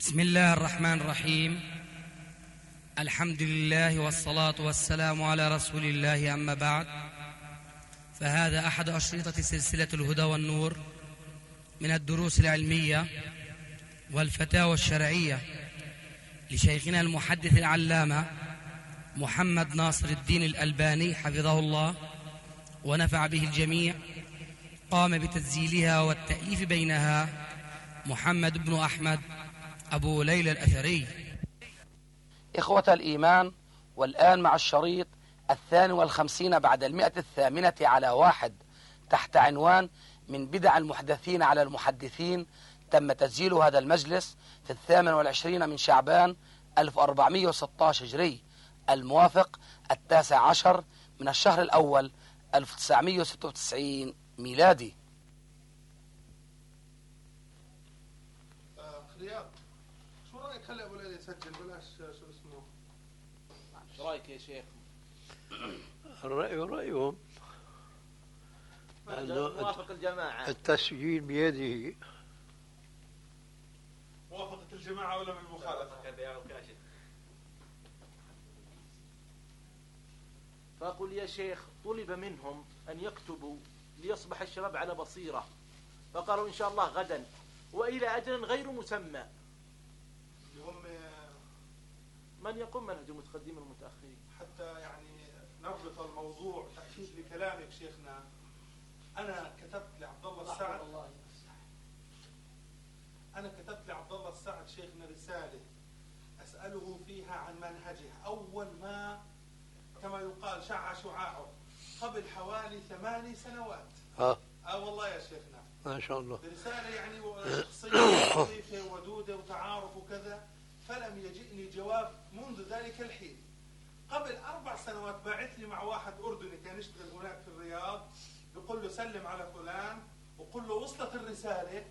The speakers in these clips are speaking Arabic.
بسم الله الرحمن الرحيم. الحمد لله والصلاة والسلام على رسول الله، أما بعد، فهذا أحد أشرطة سلسلة الهدى والنور من الدروس العلمية والفتاوى الشرعية لشيخنا المحدث العلامة محمد ناصر الدين الألباني حفظه الله ونفع به الجميع. قام بتسجيلها والتأليف بينها محمد بن أحمد أبو ليلى الأثري. إخوة الإيمان، والآن مع الشريط 52 بعد 108 على 1 تحت عنوان من بدع المحدثين على المحدثين. تم تسجيل هذا المجلس في 28 من شعبان 1416 هجري، الموافق 19 من الشهر الأول 1996 ميلادي. رياض، شو رايك خلي ابو ليلى يسجل بلاش شو اسمه؟ شو رايك يا شيخ؟ الرأي رأيهم، موافق الجماعة. التسجيل بيده. موافقة الجماعة ولا من المخالفة؟ فأقول يا شيخ، طلب منهم أن يكتبوا ليصبح الشباب على بصيرة، فقالوا إن شاء الله غدا وإلى أجل غير مسمى. هم من يقوم منهج المتقدمين المتأخرين؟ حتى يعني نربط الموضوع تأكيد لكلامك شيخنا. أنا كتبت لعبد الله السعد شيخنا رسالة أسأله فيها عن منهجه أول ما كما يقال شع شعاعه قبل حوالي 8 سنوات. والله يا شيخنا ما شاء الله، برسالة يعني شخصية لطيفة ودودة وتعارف وكذا، فلم يجئني جواب منذ ذلك الحين. قبل 4 سنوات باعث لي مع واحد أردني كان يشتغل هناك في الرياض، بيقول له سلم على فلان وقل له وصلت الرسالة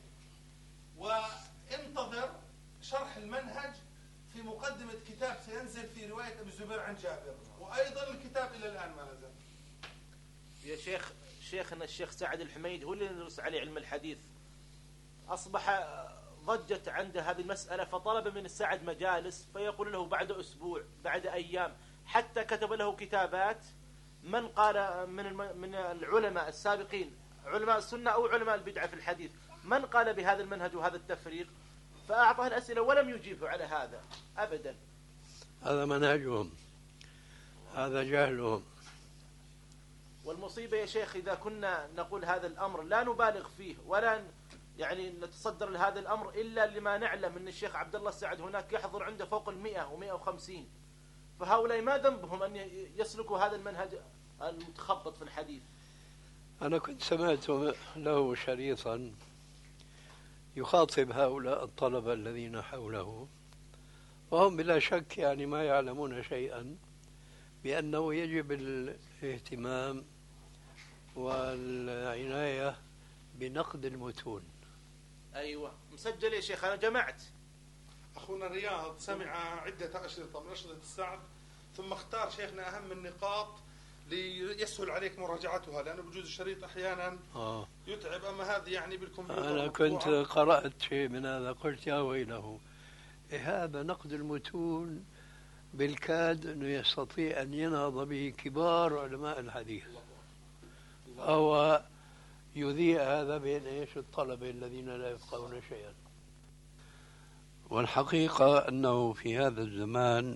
وانتظر شرح المنهج في مقدمة كتاب سينزل في رواية أبي الزبير عن جابر، وأيضا الكتاب إلى الآن ما نزل. يا شيخنا الشيخ سعد الحميد هو اللي ندرس عليه علم الحديث، أصبح ضجت عنده هذه المسألة، فطلب من السعد مجالس فيقول له بعد أسبوع بعد أيام، حتى كتب له كتابات من قال من العلماء السابقين، علماء السنة أو علماء البدعة في الحديث، من قال بهذا المنهج وهذا التفريق، فأعطاه الأسئلة ولم يجيبه على هذا أبدا. هذا منهجهم، هذا جهلهم. والمصيبة يا شيخ إذا كنا نقول هذا الأمر لا نبالغ فيه ولا يعني نتصدر لهذا الأمر إلا لما نعلم أن الشيخ عبد الله السعد هناك يحضر عنده فوق 100 و150، فهؤلاء ما ذنبهم أن يسلكوا هذا المنهج المتخبط في الحديث. أنا كنت سمعت له شريطا يخاطب هؤلاء الطلبة الذين حوله، وهم بلا شك يعني ما يعلمون شيئا، بأنه يجب الاهتمام والعناية بنقد المتون. أيوة مسجل يا شيخ، أنا جمعت. أخونا رياض سمع عدة أشرطة من أشرطة السعد، ثم اختار شيخنا أهم النقاط ليسهل عليك مراجعتها، لأنه بجوز الشريط أحيانا يتعب، أما هذه يعني بالكمبيوتر. أنا كنت قرأت شيء من هذا، قلت يا ويله، هذا نقد المتون بالكاد أنه يستطيع أن ينهض به كبار علماء الحديث، أو يذيع هذا بين الطلبة الذين لا يفقهون شيئا. والحقيقة أنه في هذا الزمان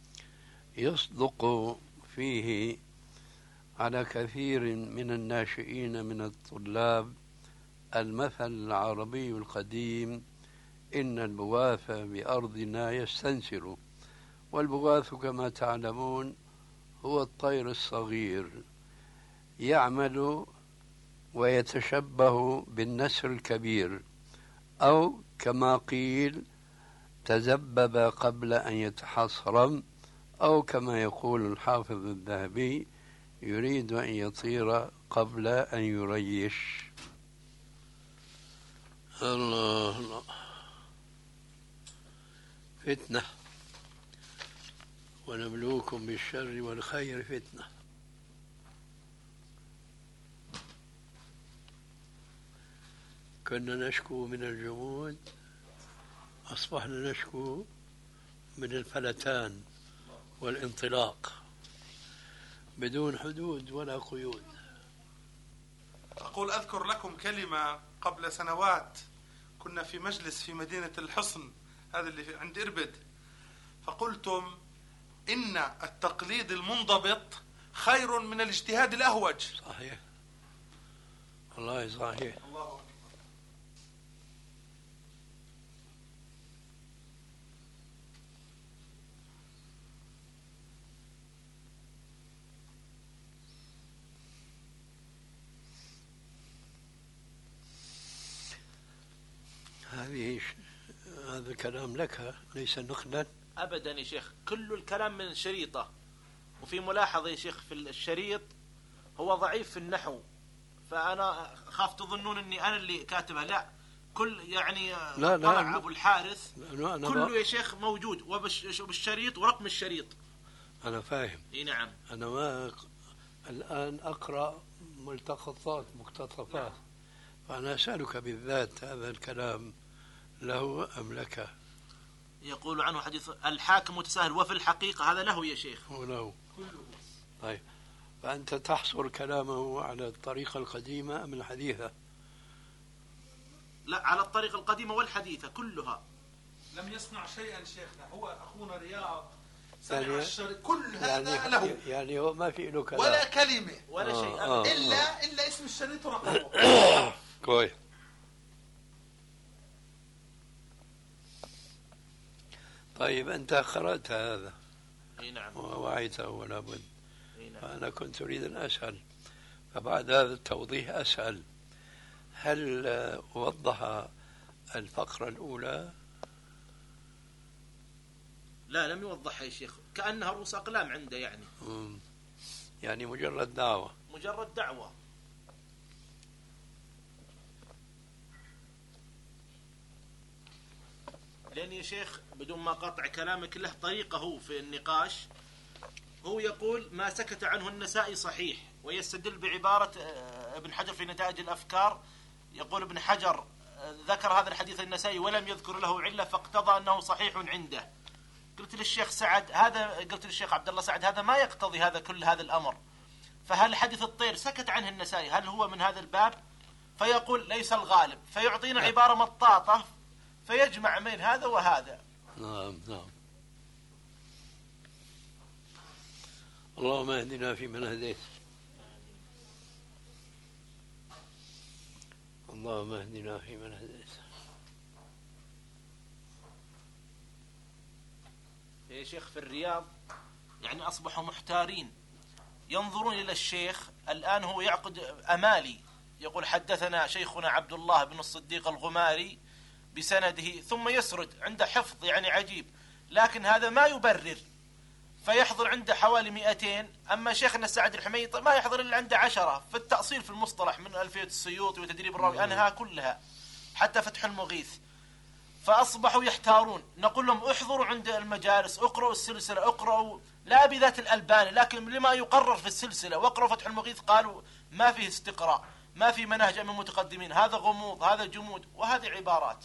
يصدق فيه على كثير من الناشئين من الطلاب المثل العربي القديم: إن البغاث بأرضنا يستنسر. والبغاث كما تعلمون هو الطير الصغير، يعمل ويتشبه بالنسر الكبير، أو كما قيل تذبب قبل أن يتحصرم، أو كما يقول الحافظ الذهبي يريد أن يطير قبل أن يريش. الله الله، فتنة، ونبلوكم بالشر والخير فتنة. كنا نشكو من الجمود، أصبحنا نشكو من الفلتان والانطلاق بدون حدود ولا قيود. أقول أذكر لكم كلمة قبل سنوات، كنا في مجلس في مدينة الحصن، هذا اللي عند إربد، فقلتم إن التقليد المنضبط خير من الاجتهاد الأهوج. صحيح، والله صحيح. الله أكبر. هذا الكلام لك ليس نقلا. أبدا يا شيخ، كل الكلام من شريطة. وفي ملاحظة يا شيخ في الشريط هو ضعيف في النحو، فأنا خاف تظنون أني أنا اللي كاتبها. لا، كل يعني طلع أبو الحارث كله يا شيخ موجود، وبالشريط ورقم الشريط. أنا فاهم. إيه نعم. أنا ما الآن أقرأ ملتقطات مقتطفات. نعم. فأنا أسألك بالذات هذا الكلام له أم لك؟ يقول عنه حديث الحاكم متساهل، وفي الحقيقة هذا له يا شيخ. هو له. طيب، فأنت تحصر كلامه على الطريقة القديمة أم الحديثة؟ لا، على الطريقة القديمة والحديثة كلها. لم يصنع شيئا شيخنا، هو أخونا رياض يعني كل هذا له، يعني هو ما في له كلام ولا كلمة ولا شيء إلا اسم الشريط ورقمه. كويس. طيب أنت قرأت هذا؟ اي نعم. ووعيته ولا بد. نعم. فأنا كنت أريد أن أسأل، فبعد هذا التوضيح أسأل، هل وضح الفقرة الأولى؟ لا، لم يوضحها يا شيخ، كأنها رؤوس أقلام عنده يعني. يعني مجرد دعوة. مجرد دعوة. لأن يا شيخ بدون ما قطع كلامك له طريقة هو في النقاش. هو يقول ما سكت عنه النسائي صحيح، ويستدل بعبارة ابن حجر في نتائج الأفكار. يقول ابن حجر ذكر هذا الحديث النسائي ولم يذكر له علة، فاقتضى أنه صحيح عنده. قلت للشيخ سعد قلت للشيخ عبد الله سعد هذا ما يقتضي هذا كل هذا الأمر. فهل حديث الطير سكت عنه النسائي هل هو من هذا الباب؟ فيقول ليس الغالب، فيعطينا عبارة مطاطة فيجمع بين هذا وهذا. نعم. اللهم اهدنا فيمن هديت. اللهم اهدنا فيمن هديت. يا شيخ في الرياض يعني أصبحوا محتارين، ينظرون إلى الشيخ الآن هو يعقد أمالي، يقول حدثنا شيخنا عبد الله بن الصديق الغماري بسنده، ثم يسرد عنده حفظ يعني عجيب، لكن هذا ما يبرر، فيحضر عنده حوالي 200. أما شيخنا سعد الحميد ما يحضر إلا عنده 10 في التأصيل في المصطلح، من ألفية السيوطي وتدريب الراوي أنهى كلها حتى فتح المغيث. فأصبحوا يحتارون، نقول لهم احضروا عند المجالس، اقرأوا السلسلة، اقرأوا لا بذات الألباني لكن لما يقرر في السلسلة، واقرأوا فتح المغيث. قالوا ما فيه استقراء، ما في منهج من المتقدمين، هذا غموض، هذا جمود، وهذه عبارات.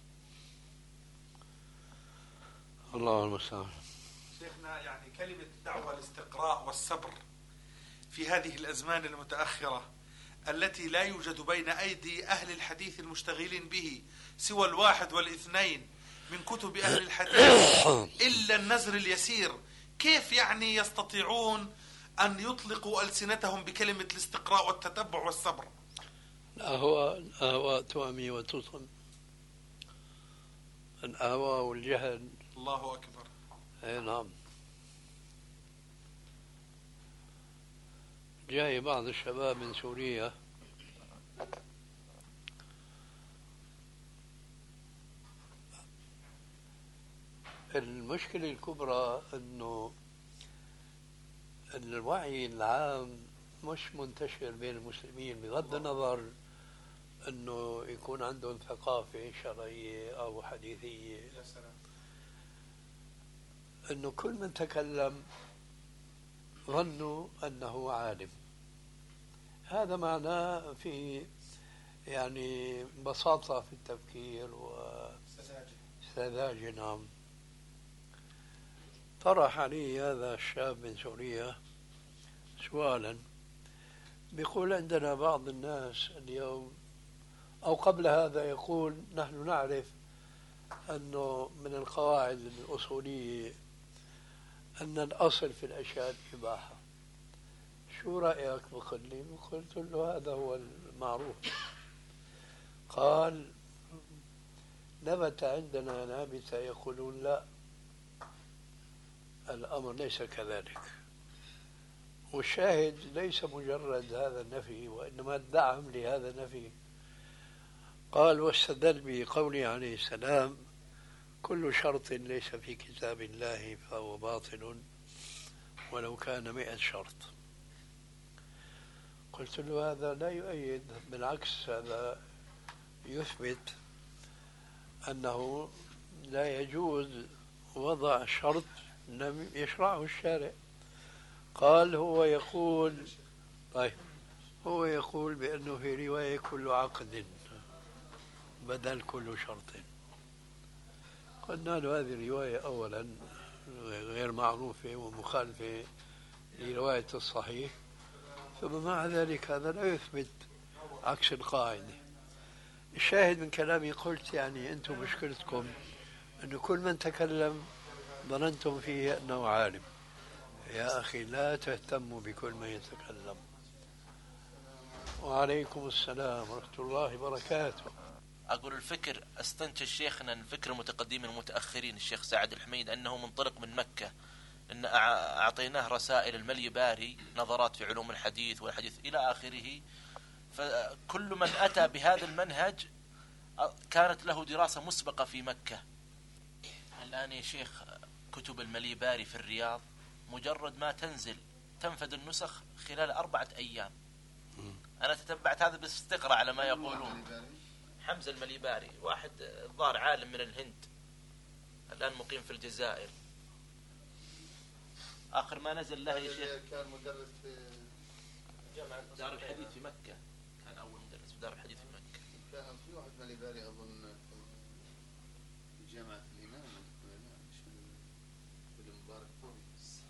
الله المستعان. شيخنا يعني كلمة دعوة الاستقراء والصبر في هذه الأزمان المتأخرة التي لا يوجد بين أيدي أهل الحديث المشتغلين به سوى 1 و2 من كتب أهل الحديث إلا النزر اليسير، كيف يعني يستطيعون أن يطلقوا ألسنتهم بكلمة الاستقراء والتتبع والصبر؟ الأهواء تؤمي وتصم، الأهواء والجهل. الله أكبر. أي نعم. جاي بعض الشباب من سوريا المشكلة الكبرى أنه الوعي العام مش منتشر بين المسلمين، بغض النظر أنه يكون عندهم ثقافة شرعية أو حديثية. يا سلام. أنه كل من تكلم ظنوا أنه عالم. هذا معناه في يعني بساطة في التفكير وسذاجة السذاج. نعم. طرح علي هذا الشاب من سوريا سؤالا، بيقول عندنا بعض الناس اليوم أو قبل هذا يقول نحن نعرف أنه من القواعد الأصولية أن الأصل في الأشياء الإباحة. شو رأيك؟ بقول لي. قلت له هذا هو المعروف. قال نبت عندنا نابتة يقولون لا، الأمر ليس كذلك. والشاهد ليس مجرد هذا النفي وإنما الدعم لهذا النفي. قال واستدل بقوله عليه السلام كل شرط ليس في كتاب الله فهو باطل ولو كان 100 شرط. قلت له هذا لا يؤيد، بالعكس هذا يثبت أنه لا يجوز وضع شرط لم يشرعه الشارع. قال هو يقول بأنه في رواية كل عقد بدل كل شرط. قلنا له هذه الرواية أولا غير معروفة ومخالفة لرواية الصحيح، ثم مع ذلك هذا لا يثبت عكس القاعدة. الشاهد من كلامي قلت يعني أنتم مشكلتكم أن كل من تكلم ظننتم فيه أنه عالم. يا أخي لا تهتموا بكل من يتكلم. وعليكم السلام ورحمة الله وبركاته. أقول الفكر استنتج شيخنا الفكر المتقدمين المتأخرين الشيخ سعد الحميد أنه منطلق من مكة، أن أعطيناه رسائل الملي باري نظرات في علوم الحديث والحديث إلى آخره. فكل من أتى بهذا المنهج كانت له دراسة مسبقة في مكة. الآن يا شيخ كتب الملي باري في الرياض مجرد ما تنفذ النسخ خلال 4 أيام. أنا تتبعت هذا باستقراء على ما يقولون. حمزة المليباري واحد ظاهر عالم من الهند الآن مقيم في الجزائر. آخر ما نزل له يا شيخ كان مدرس في جامعة دار الحديث في مكة، كان أول مدرس في دار الحديث في مكة. كان في واحد مليباري أظن في جامعة الإمام في المبارك فوري.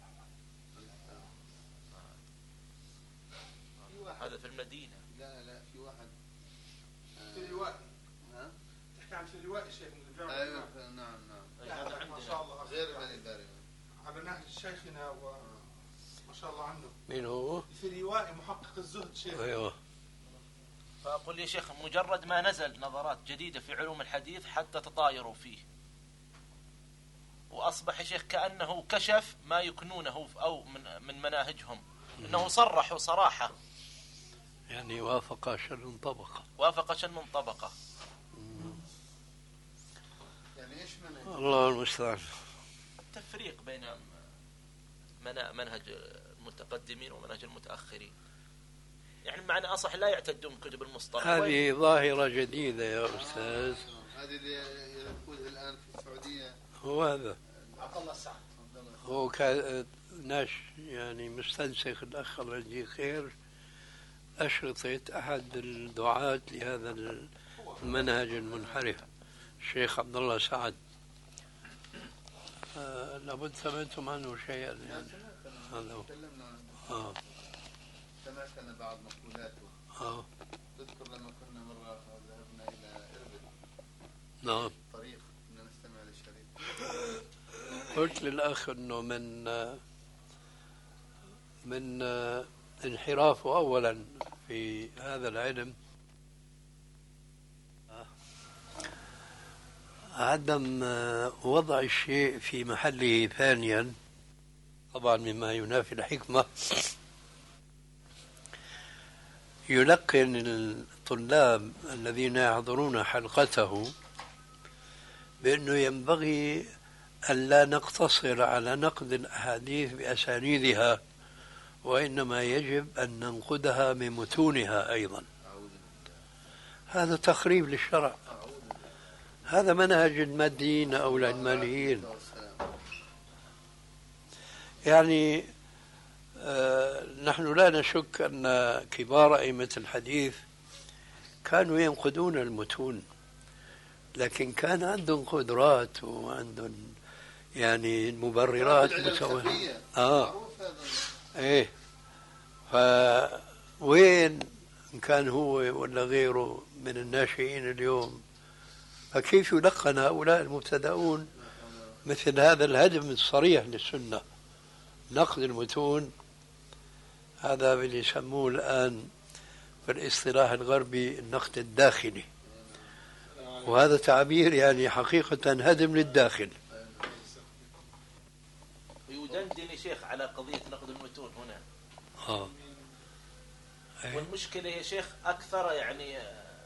هذا في المدينة. لا في واحد في الروائي. ها؟ تحكي عن في الروائي شيخ من الجامعة. أيوة نعم. هذا ما شاء الله غير مليباري على نهج شيخنا وما شاء الله عنه. مين هو؟ في الروائي محقق الزهد شيخ. أيوه. فأقول يا شيخ مجرد ما نزل نظرات جديدة في علوم الحديث حتى تطايروا فيه، وأصبح يا شيخ كأنه كشف ما يكنونه أو من مناهجهم، أنه صرحوا صراحة يعني وافق شن طبقة. يعني إيش منهج؟ الله المستعان. تفريق بين منهج المتقدمين ومنهج المتأخرين. يعني معنى أصح لا يعتدون كتب المصطلح. هذه ظاهرة جديدة يا أستاذ. هذه اللي يقودها الآن في السعودية. هو هذا عبد الله السعد. هو كان يعني مستنسخ الأخ الله يجزيه خير أشرطة أحد الدعاة لهذا المنهج المنحرف الشيخ عبد الله سعد. لابد سمعتم عنه شيئا يعني. هذا هو. تكلمنا عنه. سمعت أنا بعض مقولاته. تذكر لما كنا مرة ذهبنا إلى إربد. نعم. طريق كنا نستمع للشريط. قلت للأخ أنه من انحرافه أولا في هذا العلم عدم وضع الشيء في محله ثانيا، طبعا مما ينافي الحكمة. يلقن الطلاب الذين يحضرون حلقته بأنه ينبغي أن لا نقتصر على نقد الأحاديث بأسانيدها، وإنما يجب أن ننقدها من متونها أيضا. هذا تخريب للشرع. هذا منهج الماديين أو العلمانيين. يعني نحن لا نشك أن كبار أئمة الحديث كانوا ينقدون المتون، لكن كان عندهم قدرات وعندهم يعني مبررات مسوية. معروف هذا. ايه، فوين إن كان هو ولا غيره من الناشئين اليوم، فكيف يلقن هؤلاء المبتدئون مثل هذا الهدم الصريح للسنة؟ نقد المتون هذا اللي يسموه الآن في الاصطلاح الغربي النقد الداخلي، وهذا تعبير يعني حقيقة هدم للداخل. يدندن شيخ على قضية نقد المتون هنا. والمشكلة يا شيخ أكثر يعني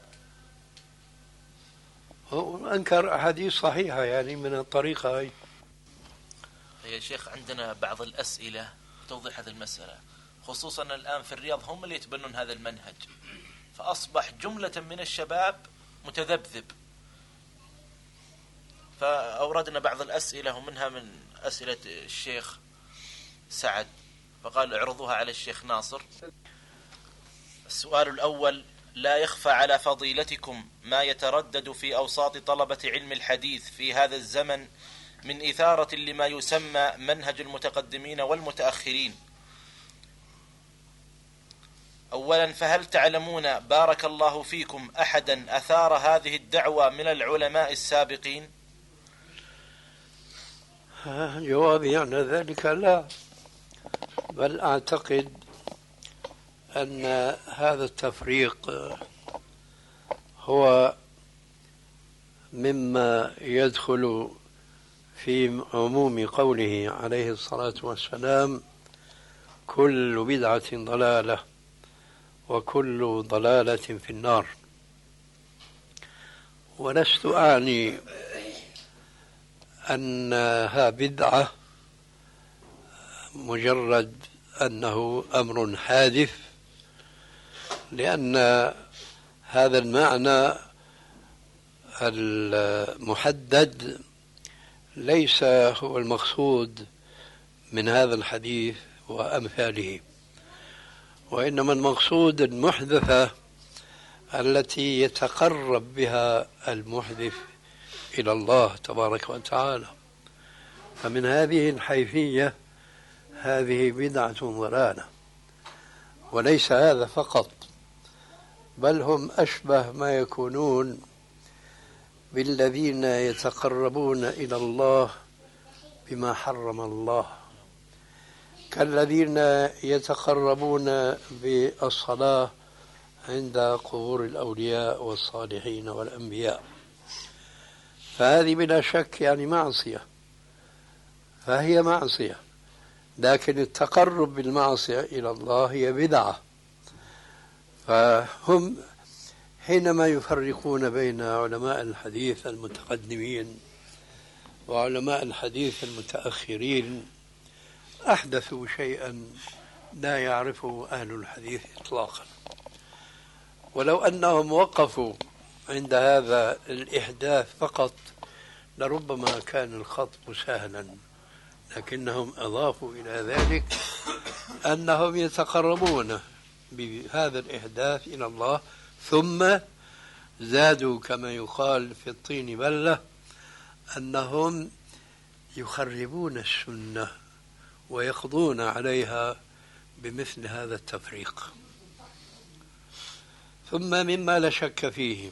هو أنكر أحاديث صحيحة يعني من الطريقة هاي. يا شيخ عندنا بعض الأسئلة توضح هذه المسألة، خصوصا الآن في الرياض هم اللي يتبنون هذا المنهج، فأصبح جملة من الشباب متذبذب. فأوردنا بعض الأسئلة ومنها من أسئلة الشيخ سعد، فقال اعرضوها على الشيخ ناصر. السؤال الأول: لا يخفى على فضيلتكم ما يتردد في أوساط طلبة علم الحديث في هذا الزمن من إثارة لما يسمى منهج المتقدمين والمتأخرين. أولا، فهل تعلمون بارك الله فيكم أحدا أثار هذه الدعوة من العلماء السابقين؟ جوابي عن ذلك لا، بل أعتقد أن هذا التفريق هو مما يدخل في عموم قوله عليه الصلاة والسلام: كل بدعة ضلالة وكل ضلالة في النار. ولست أعني أنها بدعة مجرد أنه أمر حادث، لأن هذا المعنى المحدد ليس هو المقصود من هذا الحديث وأمثاله، وإنما المقصود المحدثة التي يتقرب بها المحدث إلى الله تبارك وتعالى. فمن هذه الحيثية هذه بدعة ضلالة، وليس هذا فقط، بل هم أشبه ما يكونون بالذين يتقربون إلى الله بما حرم الله، كالذين يتقربون بالصلاة عند قبور الأولياء والصالحين والأنبياء. فهذه بلا شك يعني معصية، فهي معصية، لكن التقرب بالمعصية إلى الله هي بدعة. فهم حينما يفرقون بين علماء الحديث المتقدمين وعلماء الحديث المتأخرين أحدثوا شيئا لا يعرفه أهل الحديث إطلاقا. ولو أنهم وقفوا عند هذا الإحداث فقط لربما كان الخطب سهلا، لكنهم أضافوا إلى ذلك أنهم يتقربون بهذا الإحداث إلى الله، ثم زادوا كما يقال في الطين بلة أنهم يخربون السنة ويقضون عليها بمثل هذا التفريق. ثم مما لا شك فيه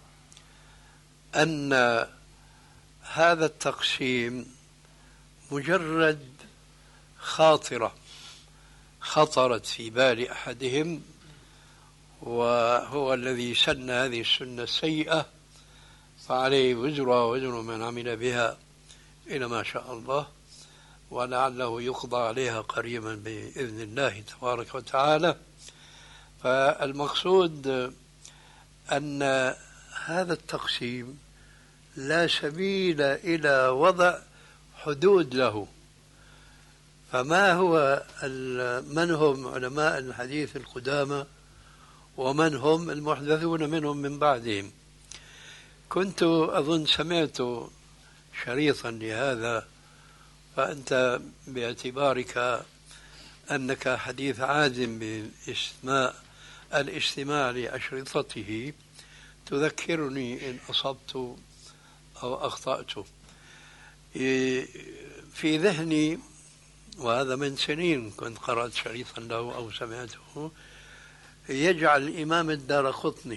أن هذا التقسيم مجرد خاطرة خطرت في بال أحدهم، وهو الذي سن هذه السنة السيئة، فعليه وزرها وزر من عمل بها إلى ما شاء الله، ولعله يقضى عليها قريبا بإذن الله تبارك وتعالى. فالمقصود أن هذا التقسيم لا سبيل إلى وضع حدود له. فما هو من هم علماء الحديث القدامى ومن هم المحدثون منهم من بعدهم؟ كنت أظن سمعت شريطا لهذا، فأنت باعتبارك أنك حديث عازم بالاستماع لأشرطته تذكرني إن أصبت أو أخطأت. في ذهني، وهذا من سنين كنت قرأت شريطا له أو سمعته، يجعل الإمام الدارقطني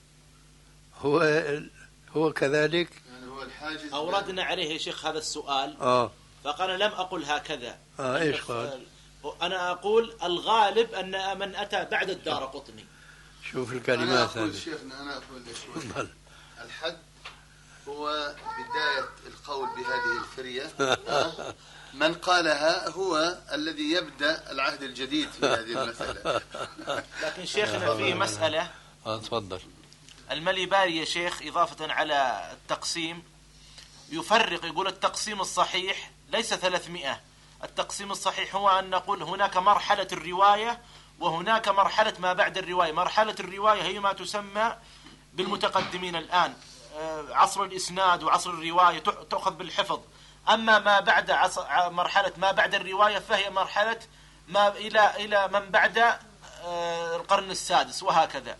هو كذلك، يعني هو الحاجز. أوردنا عليه يا شيخ هذا السؤال فقال لم أقل هكذا. إيش قال؟ أنا أقول الغالب أن من أتى بعد الدارقطني. شوف الكلمات هذه. شيخنا أنا أقول الحد هو بداية القول بهذه الفرية. من قالها هو الذي يبدأ العهد الجديد في هذه المسألة. لكن شيخنا فيه مسألة. تفضل. المليباري يا شيخ إضافة على التقسيم يفرق، يقول التقسيم الصحيح ليس 300. التقسيم الصحيح هو أن نقول هناك مرحلة الرواية وهناك مرحلة ما بعد الرواية. مرحلة الرواية هي ما تسمى بالمتقدمين الآن، عصر الإسناد وعصر الرواية تأخذ بالحفظ. أما ما بعد مرحلة ما بعد الرواية فهي مرحلة ما إلى من بعد القرن السادس وهكذا،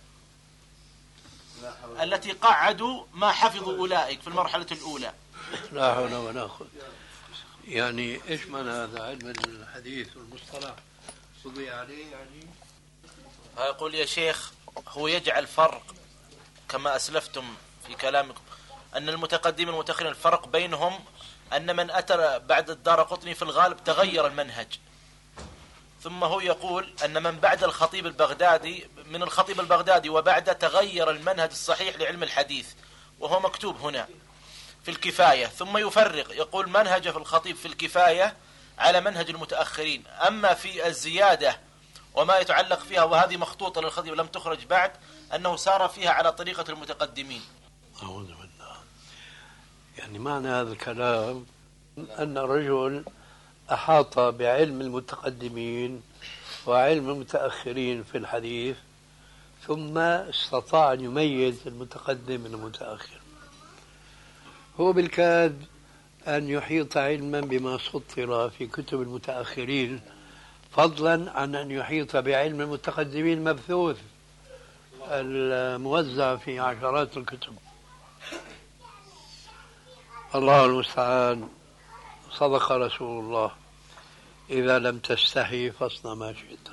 التي قعدوا ما حفظوا أولئك في المرحلة الأولى. لا حول ولا قوة. يعني إيش معنى هذا؟ علم الحديث والمصطلح قضي عليه يعني؟ يقول يا شيخ هو يجعل فرق كما أسلفتم في كلامكم أن المتقدمين والمتأخرين الفرق بينهم أن من أتى بعد الدارقطني في الغالب تغير المنهج. ثم هو يقول أن من بعد الخطيب البغدادي من الخطيب البغدادي وبعد تغير المنهج الصحيح لعلم الحديث، وهو مكتوب هنا في الكفاية. ثم يفرق يقول منهج في الخطيب في الكفاية على منهج المتأخرين. أما في الزيادة وما يتعلق فيها وهذه مخطوطة للخطيب لم تخرج بعد، أنه سار فيها على طريقة المتقدمين. أعوذ بالله. يعني معنى هذا الكلام أن الرجل أحاط بعلم المتقدمين وعلم المتأخرين في الحديث، ثم استطاع أن يميز المتقدم من المتأخر. هو بالكاد أن يحيط علما بما سطر في كتب المتأخرين، فضلا عن أن يحيط بعلم المتقدمين مبثوث الموزع في عشرات الكتب. الله المستعان. صدق رسول الله: إذا لم تستحي فاصنع ما شئت.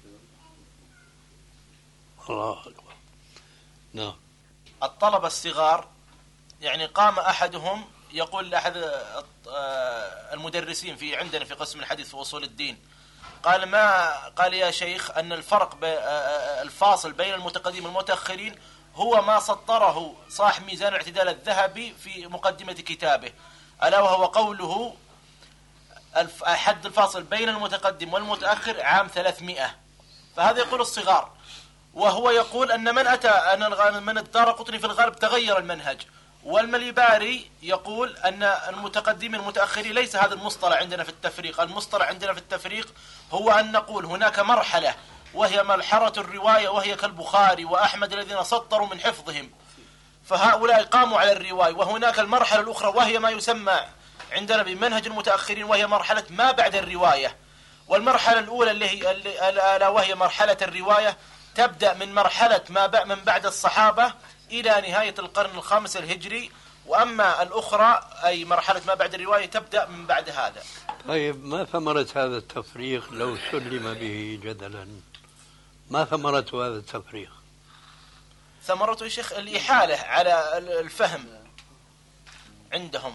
الله أكبر. نعم. الطلبة الصغار يعني قام أحدهم يقول لأحد المدرسين في عندنا في قسم الحديث في أصول الدين، قال يا شيخ أن الفرق الفاصل بين المتقدمين والمتأخرين هو ما سطره صاحب ميزان الاعتدال الذهبي في مقدمة كتابه، ألا وهو قوله الحد الفاصل بين المتقدم والمتأخر عام 300. فهذا يقول الصغار، وهو يقول أن من أتى من الدارقطني في الغالب تغير المنهج. والمليباري يقول أن المتقدمين والمتأخرين ليس هذا المصطلح عندنا في التفريق. المصطلح عندنا في التفريق هو أن نقول هناك مرحلة وهي ملحرة الرواية، وهي كالبخاري وأحمد الذين سطروا من حفظهم، فهؤلاء قاموا على الرواية. وهناك المرحلة الأخرى وهي ما يسمى عندنا بمنهج المتأخرين، وهي مرحلة ما بعد الرواية. والمرحلة الأولى ألا وهي مرحلة الرواية تبدأ من مرحلة من بعد الصحابة إلى نهاية القرن الخامس الهجري، وأما الأخرى أي مرحلة ما بعد الرواية تبدأ من بعد هذا. طيب، ما ثمرة هذا التفريق لو سلم به جدلا؟ ما ثمرة هذا التفريق؟ ثمرته يا شيخ الإحالة على الفهم عندهم.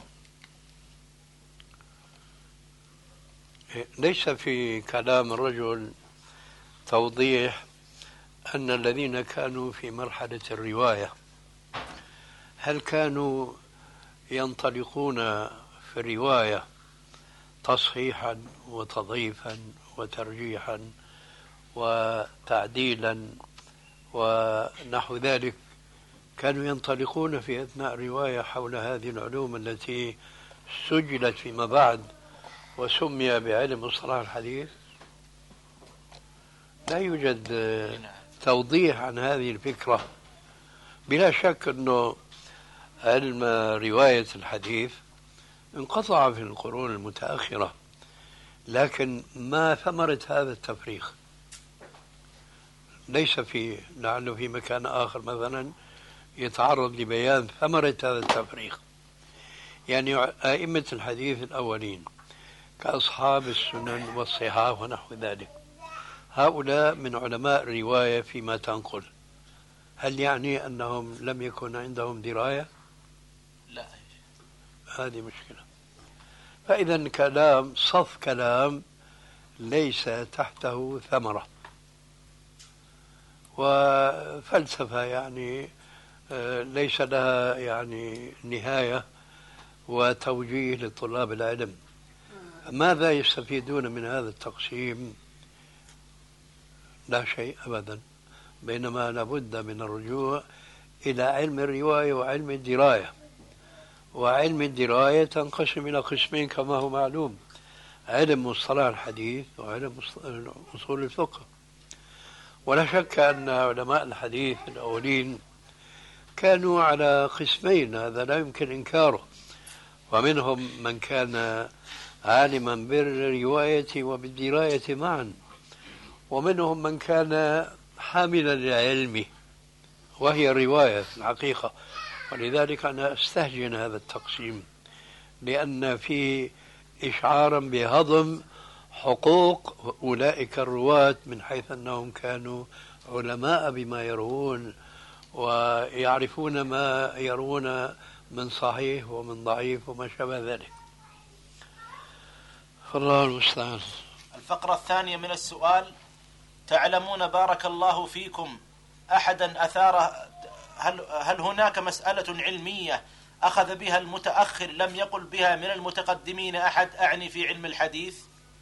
ليس في كلام الرجل توضيح أن الذين كانوا في مرحلة الرواية هل كانوا ينطلقون في الرواية تصحيحا وتضعيفا وترجيحا وتعديلا ونحو ذلك؟ كانوا ينطلقون في أثناء الرواية حول هذه العلوم التي سجلت فيما بعد وسمي بعلم مصطلح الحديث؟ لا يوجد توضيح عن هذه الفكرة. بلا شك أنه علم رواية الحديث انقطع في القرون المتأخرة، لكن ما ثمرة هذا التفريق؟ ليس لعله في مكان آخر مثلا يتعرض لبيان ثمرة هذا التفريق. يعني أئمة الحديث الأولين كأصحاب السنن والصحاح ونحو ذلك، هؤلاء من علماء الرواية فيما تنقل، هل يعني أنهم لم يكن عندهم دراية؟ لا، هذه مشكلة. فإذا كلام صف كلام ليس تحته ثمرة، وفلسفة يعني ليس لها يعني نهاية وتوجيه لطلاب العلم. ماذا يستفيدون من هذا التقسيم؟ لا شيء أبدا، بينما لابد من الرجوع إلى علم الرواية وعلم الدراية. وعلم الدراية تنقسم إلى قسمين كما هو معلوم: علم مصطلح الحديث وعلم أصول الفقه. ولا شك أن علماء الحديث الأولين كانوا على قسمين، هذا لا يمكن إنكاره، ومنهم من كان عالما بالرواية وبالدراية معا، ومنهم من كان حاملا للعلم وهي الرواية في الحقيقة. ولذلك أنا أستهجن هذا التقسيم، لأن فيه إشعارا بهضم حقوق أولئك الرواة من حيث أنهم كانوا علماء بما يروون ويعرفون ما يروون من صحيح ومن ضعيف وما شابه ذلك. فالله المستعان. الفقرة الثانية من السؤال: تعلمون بارك الله فيكم أحدا أثار، هل هناك مسألة علمية أخذ بها المتأخر لم يقل بها من المتقدمين أحد، أعني في علم الحديث؟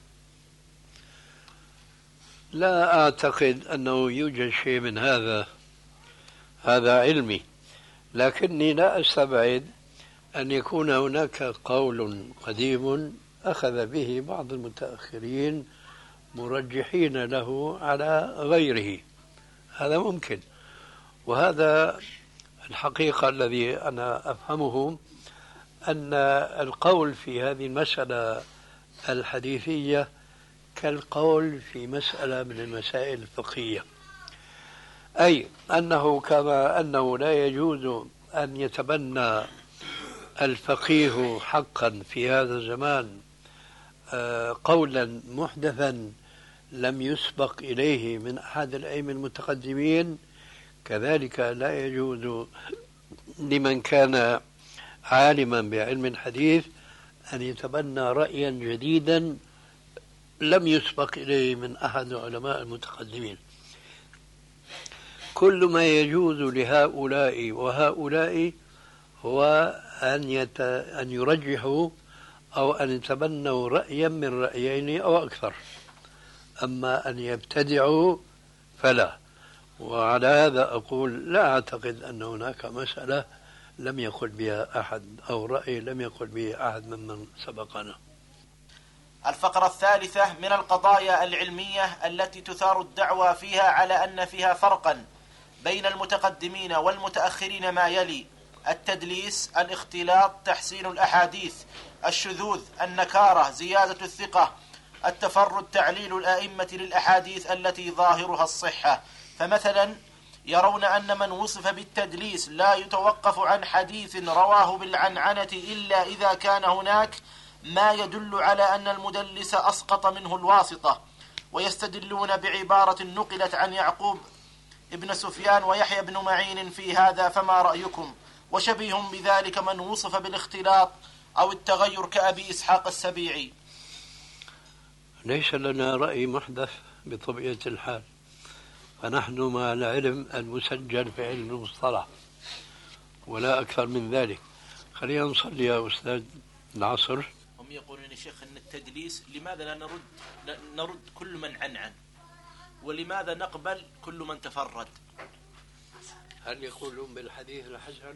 لا أعتقد أنه يوجد شيء من هذا علمي، لكني لا أستبعد أن يكون هناك قول قديم أخذ به بعض المتأخرين مرجحين له على غيره، هذا ممكن. وهذا الحقيقة الذي أنا أفهمه، أن القول في هذه المسألة الحديثية كالقول في مسألة من المسائل الفقهية، أي أنه كما أنه لا يجوز أن يتبنى الفقيه حقا في هذا الزمان قولا محدثا لم يسبق إليه من أحد الأئمة المتقدمين، كذلك لا يجوز لمن كان عالما بعلم الحديث أن يتبنى رأيا جديدا لم يسبق إليه من أحد علماء المتقدمين. كل ما يجوز لهؤلاء وهؤلاء هو أن يرجحوا أو أن يتبنوا رأيا من رأيين أو أكثر، أما أن يبتدعوا فلا. وعلى هذا أقول لا أعتقد أن هناك مسألة لم يقل بها أحد أو رأي لم يقل به أحد ممن سبقنا. الفقرة الثالثة من القضايا العلمية التي تثار الدعوى فيها على أن فيها فرقا بين المتقدمين والمتأخرين ما يلي: التدليس، الاختلاط، تحسين الأحاديث، الشذوذ، النكارة، زيادة الثقة، التفرد، تعليل الأئمة للأحاديث التي ظاهرها الصحة. فمثلا يرون أن من وصف بالتدليس لا يتوقف عن حديث رواه بالعنعنة إلا إذا كان هناك ما يدل على أن المدلس أسقط منه الواسطة، ويستدلون بعبارة نقلت عن يعقوب ابن سفيان ويحيى بن معين في هذا، فما رأيكم؟ وشبيه بذلك من وصف بالاختلاط أو التغير كأبي إسحاق السبيعي. ليس لنا رأي محدث بطبيعة الحال، فنحن مع العلم المسجل في علم المصطلح ولا أكثر من ذلك. خلينا نصلي يا أستاذ العصر. هم يقولون يا شيخ أن التدليس لماذا لا نرد كل من عنعن، ولماذا نقبل كل من تفرد؟ هل يقولون بالحديث الحسن؟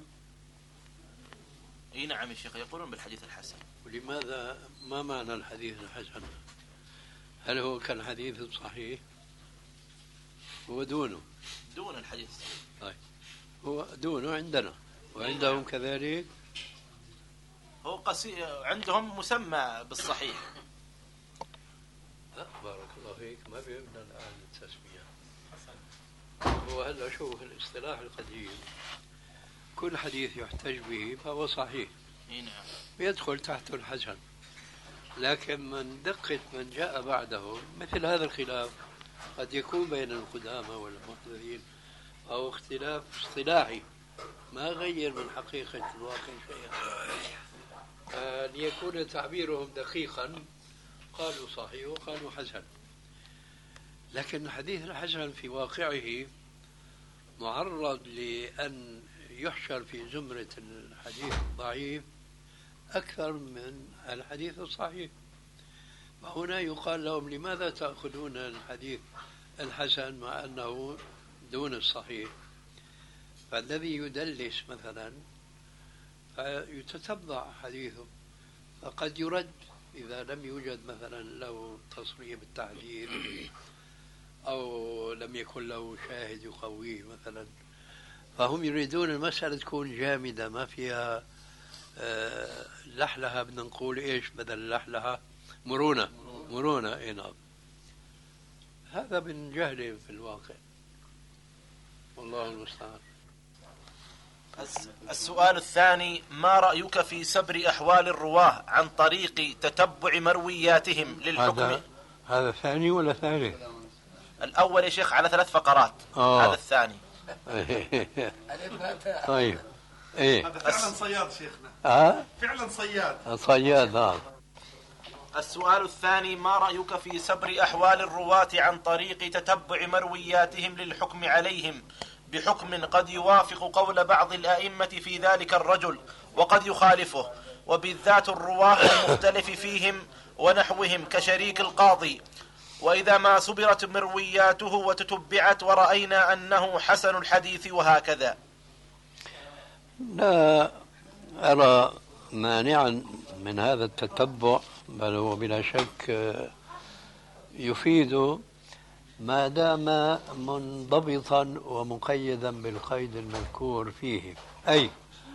اي نعم يا شيخ، يقولون بالحديث الحسن. ولماذا؟ ما معنى الحديث الحسن؟ هل هو كالحديث الصحيح؟ هو دون الحديث الصحيح. طيب، هو دونه عندنا وعندهم كذلك. هو عندهم مسمى بالصحيح. لا بارك الله فيك، ما بيبنى الآن التسمية. هو هلا شوف الاصطلاح القديم، كل حديث يحتج به فهو صحيح، يدخل تحت الحسن. لكن من دقة من جاء بعده مثل هذا الخلاف قد يكون بين القدامى والمحدثين أو اختلاف اصطلاحي ما غير من حقيقة الواقع شيئا، ليكون تعبيرهم دقيقا قالوا صحيح وقالوا حسن. لكن الحديث الحسن في واقعه معرض لأن يحشر في زمرة الحديث الضعيف أكثر من الحديث الصحيح. فهنا يقال لهم لماذا تأخذون الحديث الحسن مع أنه دون الصحيح؟ فالذي يدلس مثلا يتتبع حديثه، فقد يرد إذا لم يوجد مثلا له تصريح بالتحديث أو لم يكن له شاهد يقويه مثلا. فهم يريدون المسألة تكون جامدة ما فيها لحلها، بدنا نقول إيش بدل لحلها؟ مرونة. إيه نعم. هذا من جهله في الواقع، والله المستعان. السؤال الثاني: ما رأيك في سبر أحوال الرواة عن طريق تتبع مروياتهم للحكم؟ هذا ثاني ولا ثالث؟ الأول يا شيخ على 3 فقرات. هذا الثاني. طيب ايه هذا فعلا صياد شيخنا. فعلا صياد. السؤال الثاني: ما رأيك في سبر أحوال الرواة عن طريق تتبع مروياتهم للحكم عليهم بحكم قد يوافق قول بعض الأئمة في ذلك الرجل وقد يخالفه، وبالذات الرواه المختلف فيهم ونحوهم كشريك القاضي، وإذا ما سبرت مروياته وتتبعت ورأينا أنه حسن الحديث وهكذا؟ لا أرى مانعا من هذا التتبع، بل هو بلا شك يفيد ما دام منضبطا ومقيدا بالقيد المذكور فيه، أي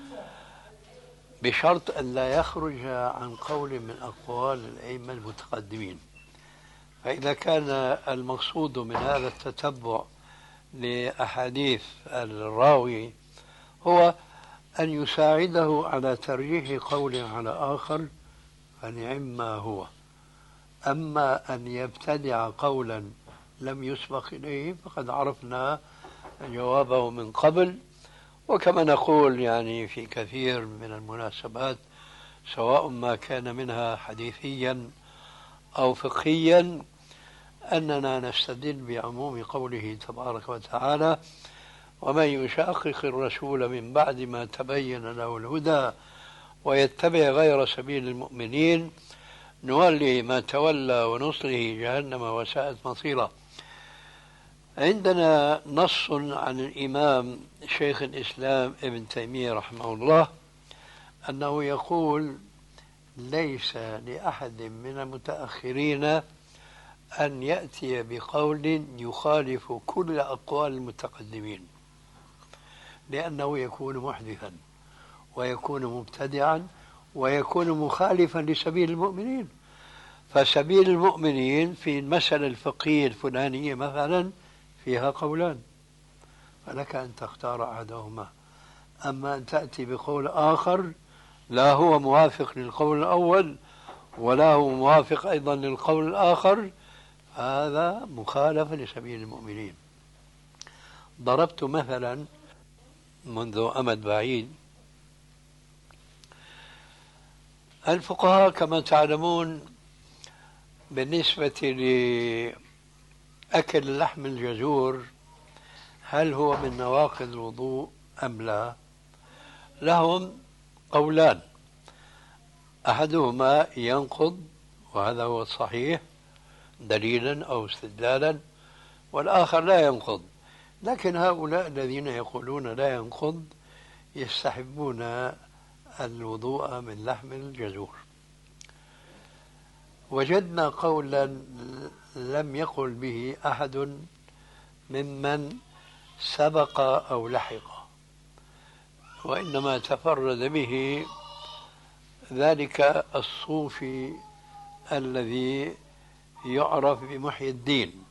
بشرط أن لا يخرج عن قول من أقوال الأئمة المتقدمين. فإذا كان المقصود من هذا التتبع لأحاديث الراوي هو أن يساعده على ترجيح قول على آخر فنعم ما هو. أما أن يبتدع قولا لم يسبق إليه فقد عرفنا جوابه من قبل. وكما نقول يعني في كثير من المناسبات سواء ما كان منها حديثيا أو فقهيا أننا نستدل بعموم قوله تبارك وتعالى: ومن يشاقق الرسول من بعد ما تبين له الهدى ويتبع غير سبيل المؤمنين نولي ما تولى ونصله جهنم وساءت مصيرا. عندنا نص عن الإمام شيخ الإسلام ابن تيمية رحمه الله أنه يقول: ليس لأحد من المتأخرين أن يأتي بقول يخالف كل أقوال المتقدمين، لأنه يكون محدثا ويكون مبتدعا ويكون مخالفا لسبيل المؤمنين. فسبيل المؤمنين في المسألة الفقهية الفلانية مثلا فيها قولان، فلك أن تختار أحدهما. أما أن تأتي بقول آخر لا هو موافق للقول الأول ولا هو موافق أيضا للقول الآخر، هذا مخالفة لسبيل المؤمنين. ضربت مثلا منذ أمد بعيد، الفقهاء كما تعلمون بالنسبة لأكل لحم الجزور هل هو من نواقض الوضوء أم لا؟ لهم قولان: أحدهما ينقض وهذا هو الصحيح دليلا أو استدلالا، والآخر لا ينقض. لكن هؤلاء الذين يقولون لا ينقض يستحبون الوضوء من لحم الجزور. وجدنا قولا لم يقل به أحد ممن سبق أو لحق، وإنما تفرد به ذلك الصوفي الذي يعرف بمحي الدين.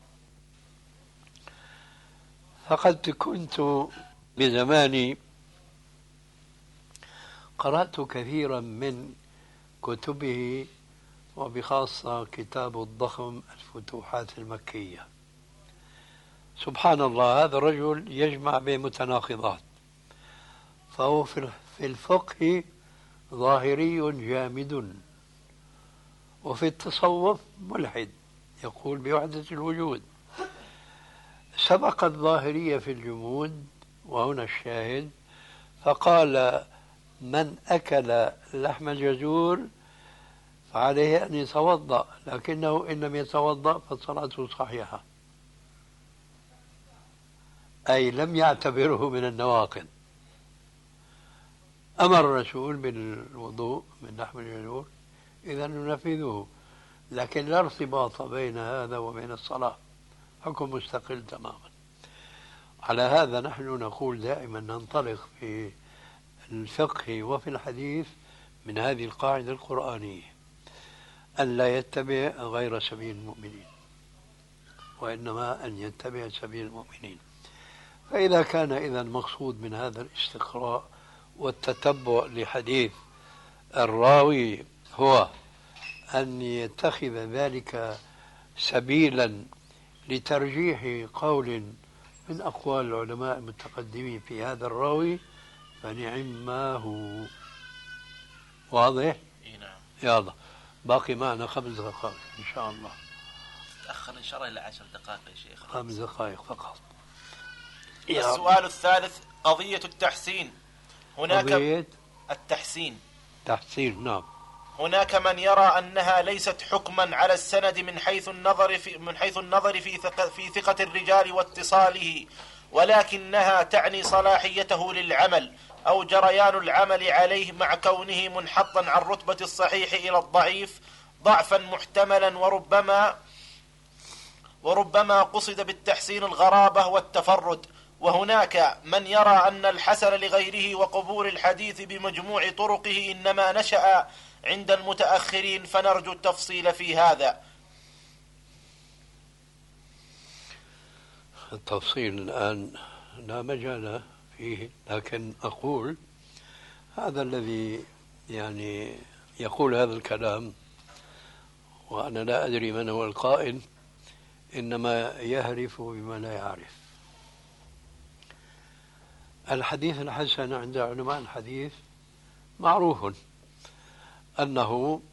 فقد كنت بزماني قرأت كثيرا من كتبه، وبخاصة كتاب الضخم الفتوحات المكية. سبحان الله، هذا الرجل يجمع بين متناقضات، فهو في الفقه ظاهري جامد، وفي التصوف ملحد يقول بوحدة الوجود. سبق الظاهرية في الجمود، وهنا الشاهد، فقال: من أكل لحم الجزور فعليه أن يتوضأ، لكنه إن لم يتوضأ فصلاته صحيحة، أي لم يعتبره من النواقض. أمر الرسول بالوضوء من لحم الجزور، إذا ننفذه، لكن لا ارتباط بين هذا وبين الصلاة، حكم مستقل تماما. على هذا نحن نقول دائما ننطلق في الفقه وفي الحديث من هذه القاعدة القرآنية: أن لا يتبع غير سبيل المؤمنين، وإنما أن يتبع سبيل المؤمنين. فإذا كان إذا المقصود من هذا الاستقراء والتتبع لحديث الراوي هو أن يتخذ ذلك سبيلا لترجيح قول من أقوال العلماء المتقدمين في هذا الراوي، فنعم ما هو. واضح؟ نعم. يلا، باقي معنا 5 دقائق إن شاء الله. تأخر إن شاء الله إلى 10 دقائق يا شيخ. 5 دقائق فقط. السؤال الثالث: قضية التحسين. هناك قضية التحسين. تحسين، نعم. هناك من يرى أنها ليست حكما على السند من حيث النظر في ثقة الرجال واتصاله، ولكنها تعني صلاحيته للعمل أو جريان العمل عليه، مع كونه منحطا عن رتبة الصحيح إلى الضعيف ضعفا محتملا، وربما قصد بالتحسين الغرابة والتفرد. وهناك من يرى أن الحسن لغيره وقبول الحديث بمجموع طرقه إنما نشأ عند المتأخرين، فنرجو التفصيل في هذا. التفصيل الآن لا مجال فيه، لكن أقول هذا الذي يعني يقول هذا الكلام، وأنا لا أدري من هو القائل، إنما يهرف بما لا يعرف. الحديث الحسن عند علماء الحديث معروف أنه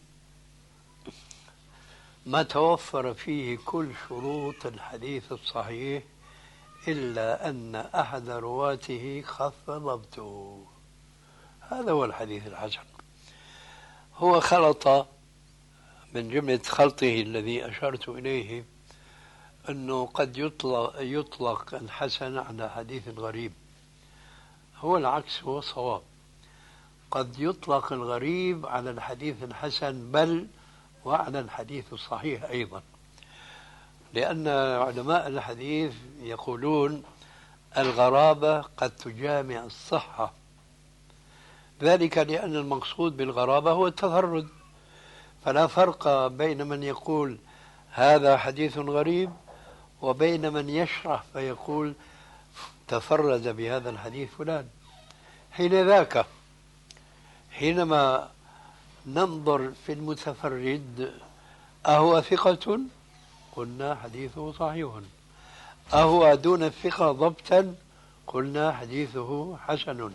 ما توفر فيه كل شروط الحديث الصحيح إلا أن أحد رواته خف ضبطه. هذا هو الحديث الحسن. هو خلط من جملة خلطه الذي أشرت إليه أنه قد يطلق الحسن على حديث غريب. هو العكس، هو صواب. قد يطلق الغريب على الحديث الحسن، بل وعلى الحديث الصحيح أيضا، لأن علماء الحديث يقولون الغرابة قد تجامع الصحة، ذلك لأن المقصود بالغرابة هو التفرد. فلا فرق بين من يقول هذا حديث غريب وبين من يشرح فيقول تفرد بهذا الحديث فلان. حينما ننظر في المتفرد أهو ثقة؟ قلنا حديثه صحيح. أهو دون الثقة ضبطا؟ قلنا حديثه حسن.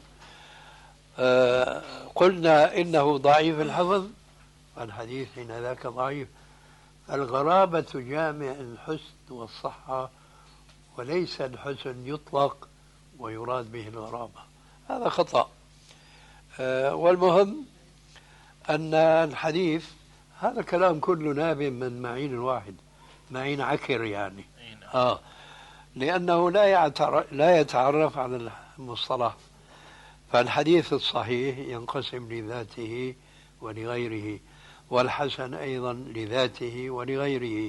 قلنا إنه ضعيف الحفظ، فالحديث حين ذاك ضعيف. الغرابة جامع الحسن والصحة، وليس الحسن يطلق ويراد به الغرابة. هذا خطأ. والمهم أن الحديث هذا كلام كله ناب من معين واحد، معين عكر يعني. لأنه لا يتعرف على المصطلح. فالحديث الصحيح ينقسم لذاته ولغيره، والحسن أيضا لذاته ولغيره.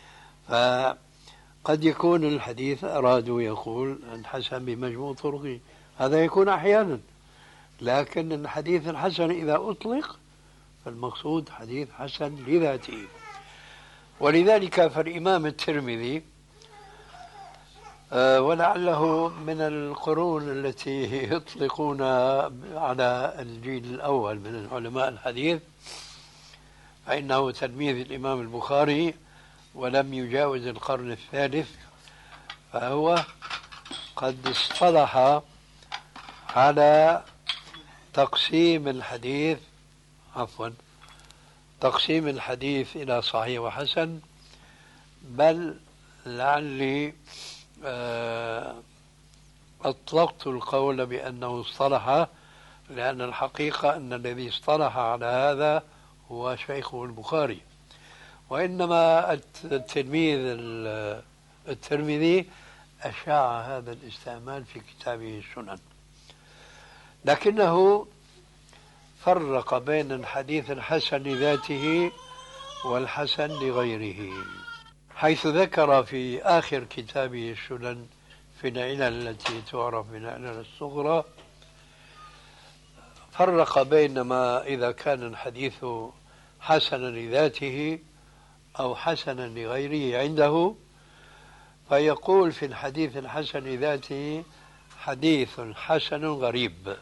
فقد يكون الحديث أرادوا يقول الحسن بمجموع طرقه، هذا يكون أحيانا، لكن الحديث الحسن إذا أطلق فالمقصود حديث حسن لذاته. ولذلك فالإمام الترمذي ولعله من القرون التي يطلقون على الجيل الأول من علماء الحديث، فإنه تلميذ الإمام البخاري ولم يجاوز القرن الثالث، فهو قد اصطلح على تقسيم الحديث إلى صحيح وحسن. بل لعلي أطلقت القول بأنه اصطلح، لأن الحقيقة أن الذي اصطلح على هذا هو شيخه البخاري، وإنما التلميذ الترمذي أشاع هذا الاستعمال في كتابه السنن، لكنه فرق بين الحديث الحسن لذاته والحسن لغيره، حيث ذكر في آخر كتابه السنن في العلل التي تعرف من العلل الصغرى، فرق بين ما إذا كان الحديث حسنا لذاته أو حسنا لغيره عنده، فيقول في الحديث الحسن لذاته حديث حسن غريب.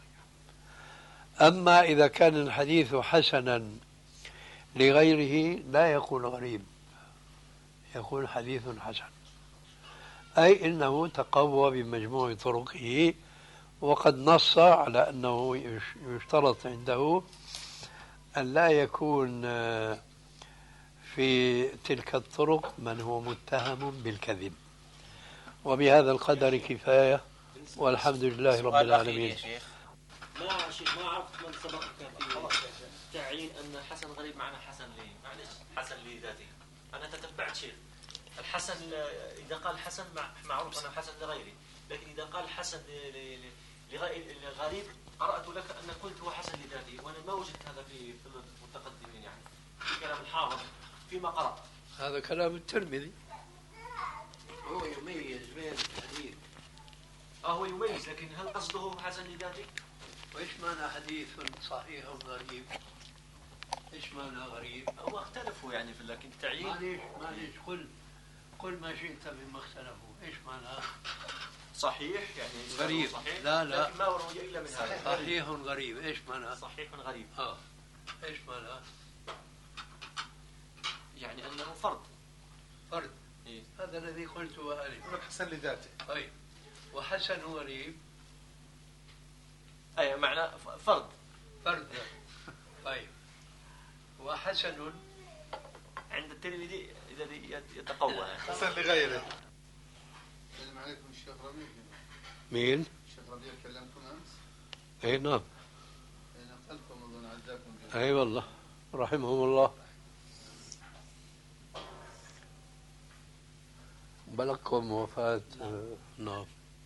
أما إذا كان الحديث حسنا لغيره لا يقول غريب، يقول حديث حسن، أي إنه تقوى بمجموع طرقه. وقد نص على أنه يشترط عنده أن لا يكون في تلك الطرق من هو متهم بالكذب. وبهذا القدر كفاية، والحمد لله رب العالمين. ما عرفت من سبقك في تعيين أن حسن غريب معنى حسن لي، معلش حسن لذاته. أنا تتبعت شيء الحسن، إذا قال حسن معروف أنه حسن لغيره، لكن إذا قال حسن لغريب قرأت لك أن قلت هو حسن لذاته، وأنا ما وجدت هذا في المتقدمين، يعني في كلام الحافظ فيما قرأ. هذا كلام الترمذي، هو يميز بين الحديث. هو يميز، لكن هل قصده حسن لذاته؟ وإيش معنى حديث صحيح غريب؟ إيش معنى غريب؟ هو اختلفوا يعني في، لكن التعيين معليش قل ما شئت مما اختلفوا. إيش معنى صحيح يعني غريب؟ صحيح. لا لكن ما ورد إلا من هذا. صحيح غريب، إيش معنى؟ صحيح غريب. إيش معنى؟ يعني أنه فرد. إيه؟ هذا الذي قلته آنفا. حسن لذاته. طيب، وحسن غريب أي معنى فرد. طيب، وحسن عند الترمذي الذي يتقوى حسن لغيره. السلام عليكم الشيخ ربيع. مين؟ الشيخ ربيع كلمكم أمس؟ أي نعم. نقلكم أظن عزاكم. أي والله رحمهم الله. بلغكم وفاة نعم.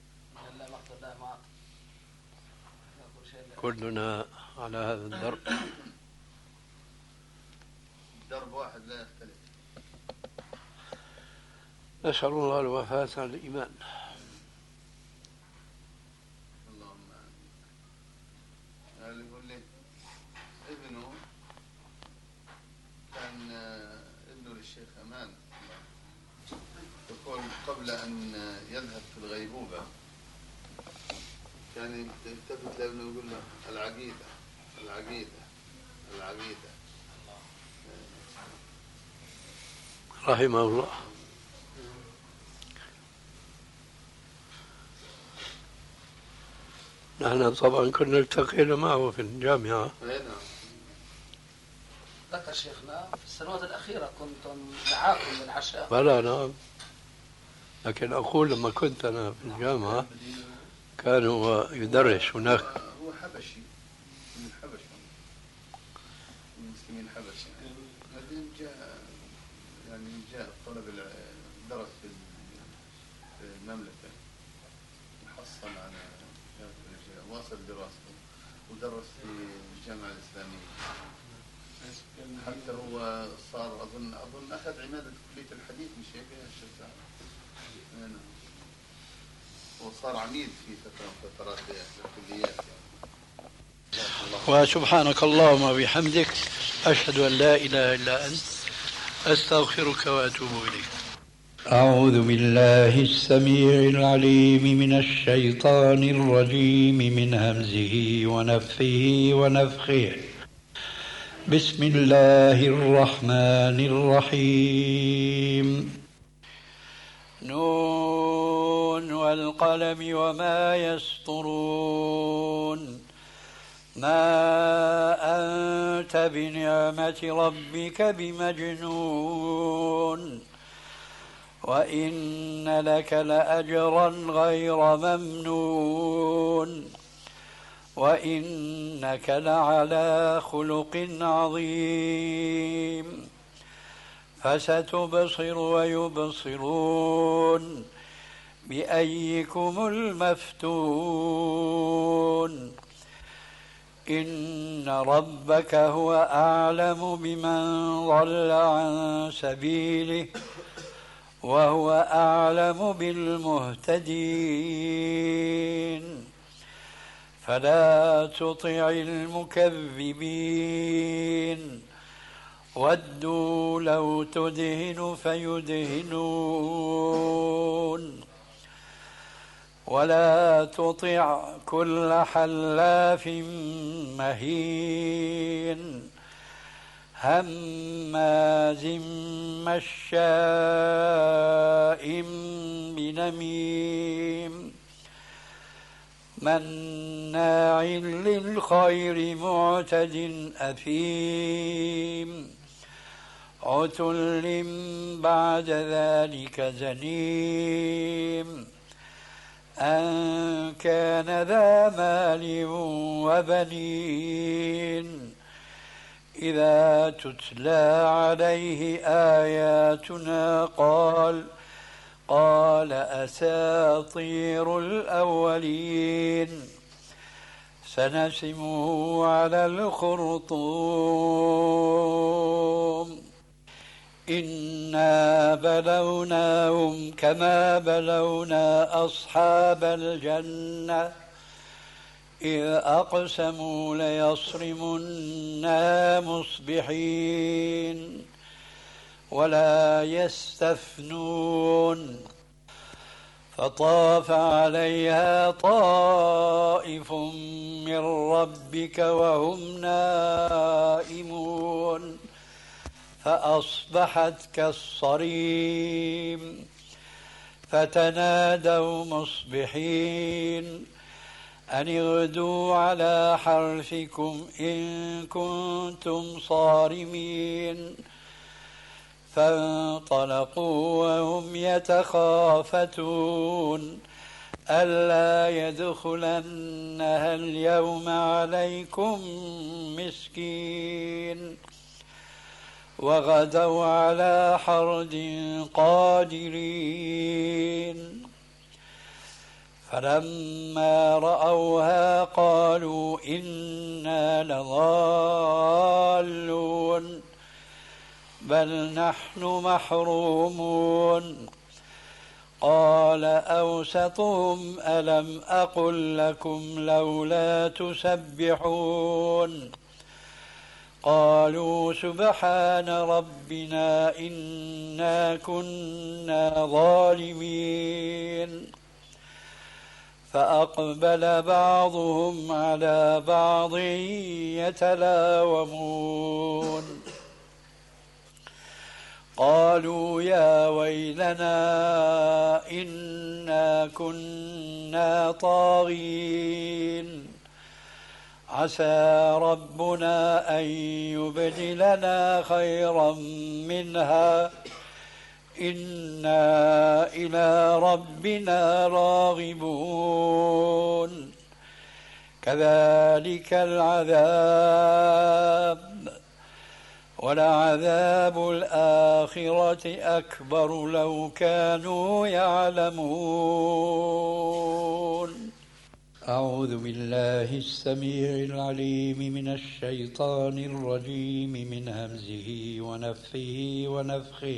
كلنا على هذا الدرب. درب واحد لا يختلف. نسأل الله الوفاة على الإيمان. اللهم آمين. يقول لي ابنه كان ابنه للشيخ أمان، يقول قبل أن يذهب في الغيبوبة كان يلتفت لابنه ويقول له العقيدة العقيدة العقيدة. رحمه الله. نحن طبعا كنا التقينا معه في الجامعة. ذكر شيخنا في السنوات الأخيرة كنتم دعاكم للعشاء. بلى نعم، لكن أقول لما كنت أنا في الجامعة كان هو يدرس هناك. هو حبشي من الحبش، من المسلمين الحبش. بعدين جاء طلب درس في المملكة، حصل على واصل دراسته ودرس في الجامعة الإسلامية، حتى هو صار أظن أخذ عمادة كلية الحديث مش هيك يا شيخ؟ وصار عميد في فترات الكليات. وسبحانك اللهم وبحمدك أشهد أن لا إله إلا أنت أستغفرك وأتوب إليك. أعوذ بالله السميع العليم من الشيطان الرجيم من همزه ونفثه ونفخه. بسم الله الرحمن الرحيم. نون والقلم وما يسطرون. ما أنت بنعمة ربك بمجنون وإن لك لأجرا غير ممنون وإنك لعلى خلق عظيم. فستبصر ويبصرون بأيكم المفتون. إن ربك هو أعلم بمن ضل عن سبيله وهو أعلم بالمهتدين. فلا تطع المكذبين ودوا لو تدهن فيدهنون ولا تطع كل حلاف مهين هماز مشاء بنميم مناع للخير معتد أثيم عتل بعد ذلك زنيم أن كان ذا مال وبنين إذا تتلى عليه آياتنا قال أساطير الأولين سنسمه على الخرطوم. إنا بلوناهم كما بلونا أصحاب الجنة إذ أقسموا ليصرمنها مصبحين ولا يستثنون. فطاف عليها طائف من ربك وهم نائمون فأصبحت كالصريم. فتنادوا مصبحين أن اغدوا على حرثكم إن كنتم صارمين. فانطلقوا وهم يتخافتون ألا يدخلنها اليوم عليكم مسكين. وغدوا على حرد قادرين. فلما رأوها قالوا إنا لضالون بل نحن محرومون. قال أوسطهم ألم أقل لكم لولا تسبحون. قالوا سبحان ربنا إنا كنا ظالمين. فأقبل بعضهم على بعض يتلاومون. قالوا يا ويلنا إنا كنا طاغين عسى ربنا أن يبدلنا خيرا منها إنا إلى ربنا راغبون. كذلك العذاب ولعذاب الآخرة أكبر لو كانوا يعلمون. أعوذ بالله السميع العليم من الشيطان الرجيم من همزه ونفثه ونفخه.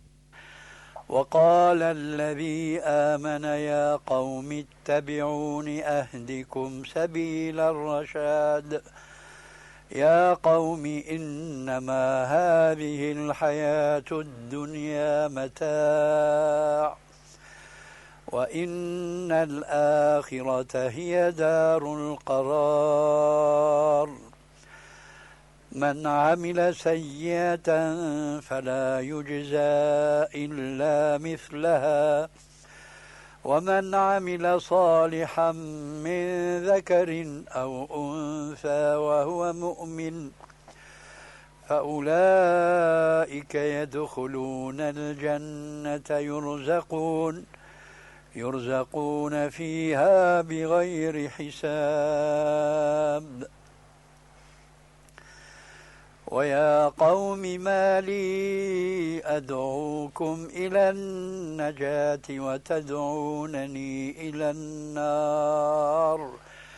وقال الذي آمن يا قوم اتبعون أهدكم سبيل الرشاد يا قوم إنما هذه الحياة الدنيا متاع وإن الآخرة هي دار القرار من عمل سيئة فلا يجزى إلا مثلها ومن عمل صالحا من ذكر أو أنثى وهو مؤمن فأولئك يدخلون الجنة يرزقون فيها بغير حساب ويا قوم ما لي أدعوكم إلى النجاة وتدعونني إلى النار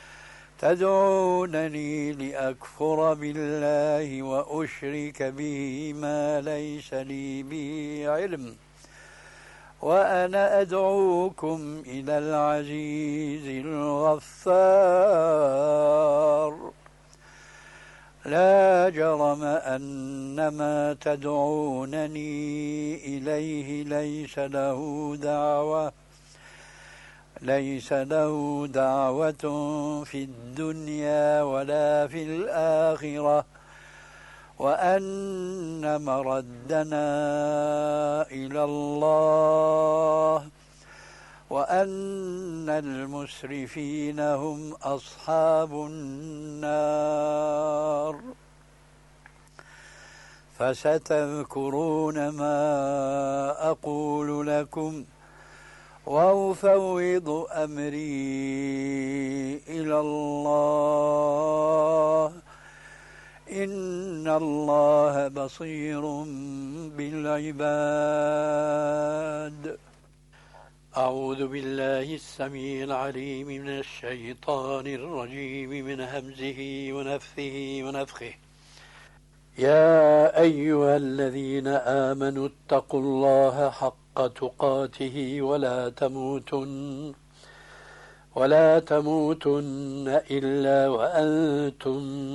تدعونني لأكفر بالله وأشرك به ما ليس لي به علم وأنا أدعوكم إلى العزيز الغفار لا جرم أن ما تدعونني إليه ليس له دعوة في الدنيا ولا في الآخرة وأن مردنا إلى الله وأن المسرفين هم أصحاب النار فستذكرون ما أقول لكم وأفوض أمري إلى الله إن الله بصير بالعباد أعوذ بالله السميع العليم من الشيطان الرجيم من همزه ونفثه ونفخه يا أيها الذين آمنوا اتقوا الله حق تقاته ولا تموتن إلا وأنتم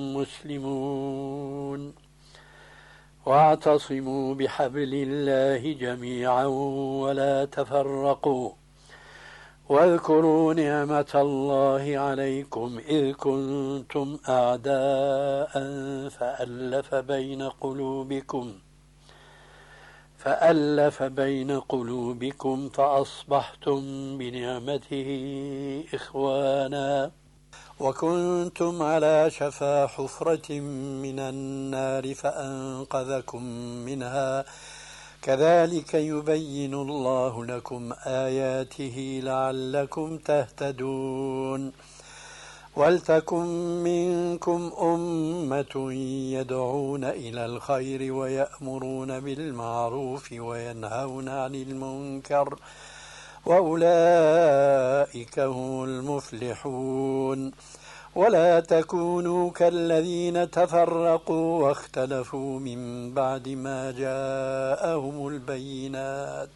مسلمون واعتصموا بحبل الله جميعا ولا تفرقوا واذكروا نعمة الله عليكم إذ كنتم أعداء فألف بين قلوبكم فأصبحتم بنعمته إخوانا وكنتم على شفا حفرة من النار فأنقذكم منها كذلك يبين الله لكم آياته لعلكم تهتدون ولتكن منكم أمة يدعون إلى الخير ويأمرون بالمعروف وينهون عن المنكر وأولئك هم المفلحون ولا تكونوا كالذين تفرقوا واختلفوا من بعد ما جاءهم البينات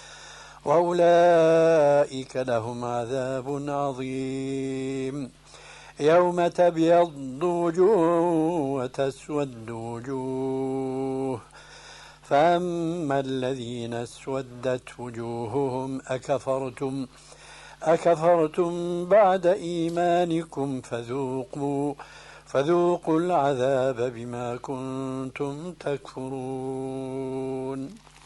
وأولئك لهم عذاب عظيم يوم تبيض وجوه وتسود وجوه فأما الذين اسودت وجوههم أكفرتم بعد إيمانكم فذوقوا العذاب بما كنتم تكفرون